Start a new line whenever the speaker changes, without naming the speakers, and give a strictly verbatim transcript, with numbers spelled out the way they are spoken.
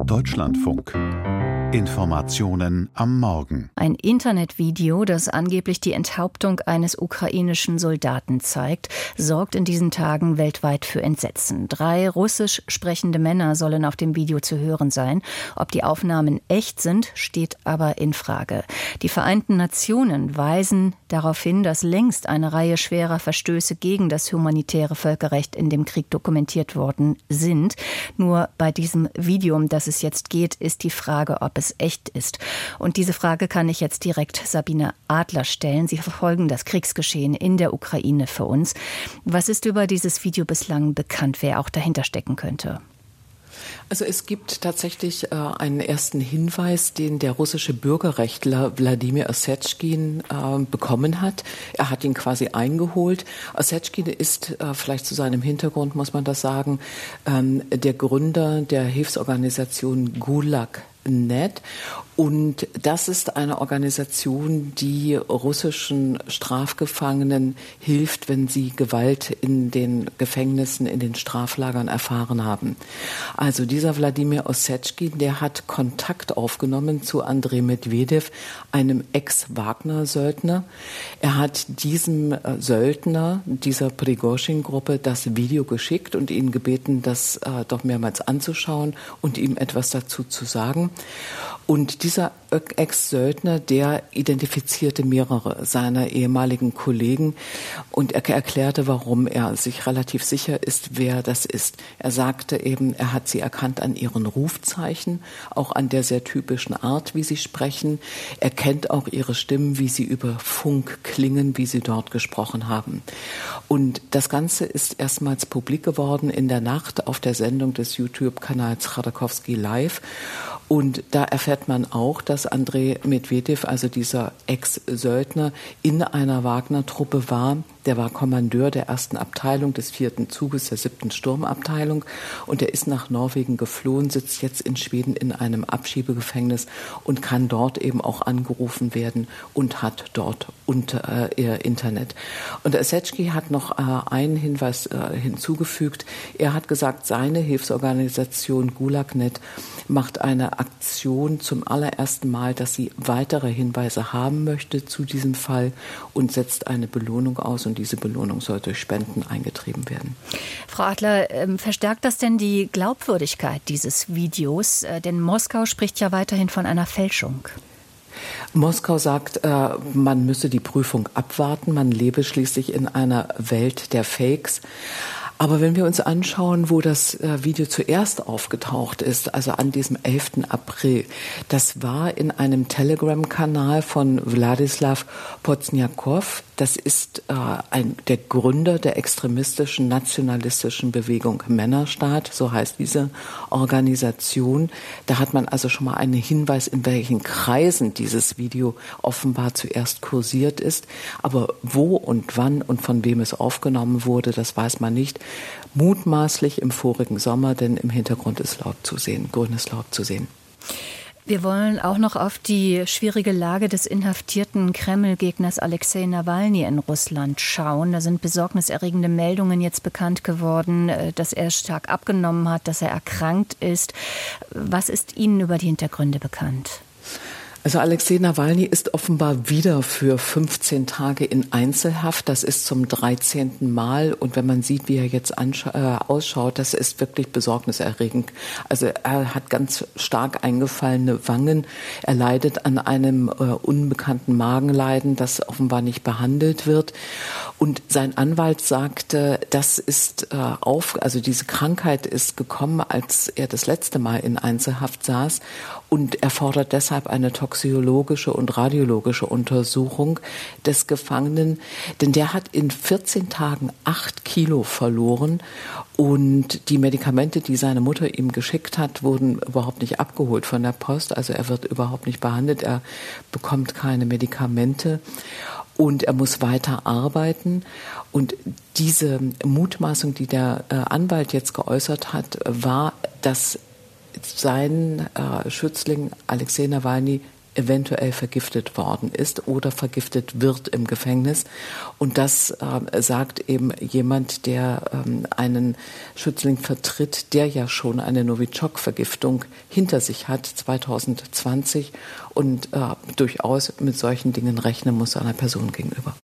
Deutschlandfunk. Informationen am Morgen.
Ein Internetvideo, das angeblich die Enthauptung eines ukrainischen Soldaten zeigt, sorgt in diesen Tagen weltweit für Entsetzen. Drei russisch sprechende Männer sollen auf dem Video zu hören sein. Ob die Aufnahmen echt sind, steht aber in Frage. Die Vereinten Nationen weisen darauf hin, dass längst eine Reihe schwerer Verstöße gegen das humanitäre Völkerrecht in dem Krieg dokumentiert worden sind. Nur bei diesem Video, um das es jetzt geht, ist die Frage, ob es echt ist. Und diese Frage kann ich jetzt direkt Sabine Adler stellen. Sie verfolgen das Kriegsgeschehen in der Ukraine für uns. Was ist über dieses Video bislang bekannt, wer auch dahinter stecken könnte?
Also es gibt tatsächlich äh, einen ersten Hinweis, den der russische Bürgerrechtler Wladimir Ossetschkin äh, bekommen hat. Er hat ihn quasi eingeholt. Ossetschkin ist, äh, vielleicht zu seinem Hintergrund muss man das sagen, ähm, der Gründer der Hilfsorganisation Gulag Punkt net. Und das ist eine Organisation, die russischen Strafgefangenen hilft, wenn sie Gewalt in den Gefängnissen, in den Straflagern erfahren haben. Also dieser Wladimir Ossetschkin, der hat Kontakt aufgenommen zu Andrei Medvedev, einem Ex-Wagner-Söldner. Er hat diesem Söldner, dieser Prigozhin-Gruppe, das Video geschickt und ihn gebeten, das äh, doch mehrmals anzuschauen und ihm etwas dazu zu sagen. Und dieser Ex-Söldner, der identifizierte mehrere seiner ehemaligen Kollegen und er erklärte, warum er sich relativ sicher ist, wer das ist. Er sagte eben, er hat sie erkannt an ihren Rufzeichen, auch an der sehr typischen Art, wie sie sprechen. Er kennt auch ihre Stimmen, wie sie über Funk klingen, wie sie dort gesprochen haben. Und das Ganze ist erstmals publik geworden in der Nacht auf der Sendung des YouTube-Kanals Chodorkowski Live. Und da erfährt man auch, dass Andrei Medvedev, also dieser Ex-Söldner, in einer Wagner-Truppe war. Der war Kommandeur der ersten Abteilung des vierten Zuges der siebten Sturmabteilung. Und er ist nach Norwegen geflohen, sitzt jetzt in Schweden in einem Abschiebegefängnis und kann dort eben auch angerufen werden und hat dort unter, äh, Internet. Und Ossetschkin hat noch äh, einen Hinweis äh, hinzugefügt. Er hat gesagt, seine Hilfsorganisation Gulag Punkt net macht eine Aktion zum allerersten Mal, dass sie weitere Hinweise haben möchte zu diesem Fall und setzt eine Belohnung aus. Und diese Belohnung soll durch Spenden eingetrieben werden.
Frau Adler, äh, verstärkt das denn die Glaubwürdigkeit dieses Videos? Äh, denn Moskau spricht ja weiterhin von einer Fälschung.
Moskau sagt, äh, man müsse die Prüfung abwarten. Man lebe schließlich in einer Welt der Fakes. Aber wenn wir uns anschauen, wo das Video zuerst aufgetaucht ist, also an diesem elften April, das war in einem Telegram-Kanal von Wladislaw Pozdniakow. Das ist äh, ein, der Gründer der extremistischen nationalistischen Bewegung Männerstaat, so heißt diese Organisation. Da hat man also schon mal einen Hinweis, in welchen Kreisen dieses Video offenbar zuerst kursiert ist. Aber wo und wann und von wem es aufgenommen wurde, das weiß man nicht. Mutmaßlich im vorigen Sommer, denn im Hintergrund ist Laub zu sehen, grünes Laub zu sehen.
Wir wollen auch noch auf die schwierige Lage des inhaftierten Kreml-Gegners Alexei Nawalny in Russland schauen. Da sind besorgniserregende Meldungen jetzt bekannt geworden, dass er stark abgenommen hat, dass er erkrankt ist. Was ist Ihnen über die Hintergründe bekannt?
Also Alexei Nawalny ist offenbar wieder für fünfzehn Tage in Einzelhaft. Das ist zum dreizehnten Mal. Und wenn man sieht, wie er jetzt anscha- äh, ausschaut, das ist wirklich besorgniserregend. Also er hat ganz stark eingefallene Wangen. Er leidet an einem äh, unbekannten Magenleiden, das offenbar nicht behandelt wird. Und sein Anwalt sagte, das ist äh, auf, also diese Krankheit ist gekommen, als er das letzte Mal in Einzelhaft saß. Und er fordert deshalb eine toxikologische und radiologische Untersuchung des Gefangenen. Denn der hat in vierzehn Tagen acht Kilo verloren. Und die Medikamente, die seine Mutter ihm geschickt hat, wurden überhaupt nicht abgeholt von der Post. Also er wird überhaupt nicht behandelt. Er bekommt keine Medikamente. Und er muss weiter arbeiten. Und diese Mutmaßung, die der äh, Anwalt jetzt geäußert hat, war, dass sein äh, Schützling Alexei Nawalny eventuell vergiftet worden ist oder vergiftet wird im Gefängnis. Und das äh, sagt eben jemand, der ähm, einen Schützling vertritt, der ja schon eine Novichok-Vergiftung hinter sich hat, zwanzig zwanzig, und äh, durchaus mit solchen Dingen rechnen muss einer Person gegenüber.